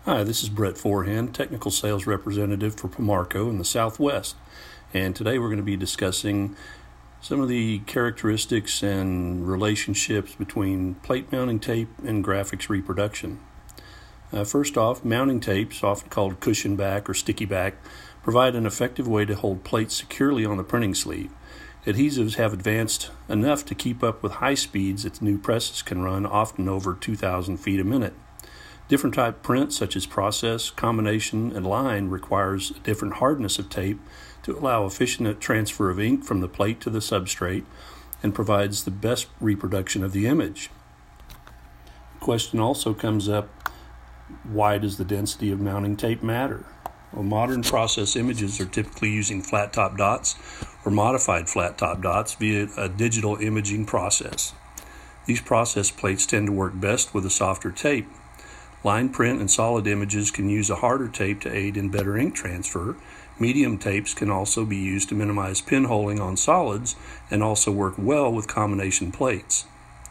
Hi, this is Brett Forehand, Technical Sales Representative for Pomarco in the Southwest. And today we're going to be discussing some of the characteristics and relationships between plate mounting tape and graphics reproduction. First off, mounting tapes, often called cushion back or sticky back, provide an effective way to hold plates securely on the printing sleeve. Adhesives have advanced enough to keep up with high speeds that new presses can run, often over 2,000 feet a minute. Different type print, such as process, combination, and line, requires a different hardness of tape to allow efficient transfer of ink from the plate to the substrate and provides the best reproduction of the image. The question also comes up, why does the density of mounting tape matter? Well, modern process images are typically using flat top dots or modified flat top dots via a digital imaging process. These process plates tend to work best with a softer tape. Line print and solid images can use a harder tape to aid in better ink transfer. Medium tapes can also be used to minimize pinholing on solids and also work well with combination plates.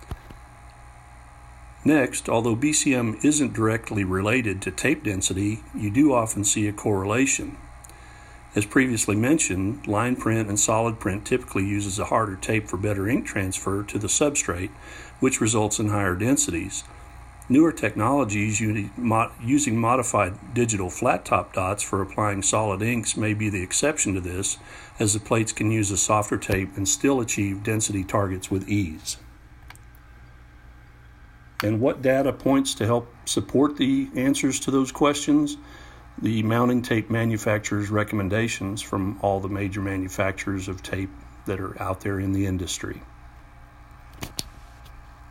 Next, although BCM isn't directly related to tape density, you do often see a correlation. As previously mentioned, line print and solid print typically uses a harder tape for better ink transfer to the substrate, which results in higher densities. Newer technologies using modified digital flat top dots for applying solid inks may be the exception to this, as the plates can use a softer tape and still achieve density targets with ease. And what data points to help support the answers to those questions? The mounting tape manufacturers' recommendations from all the major manufacturers of tape that are out there in the industry.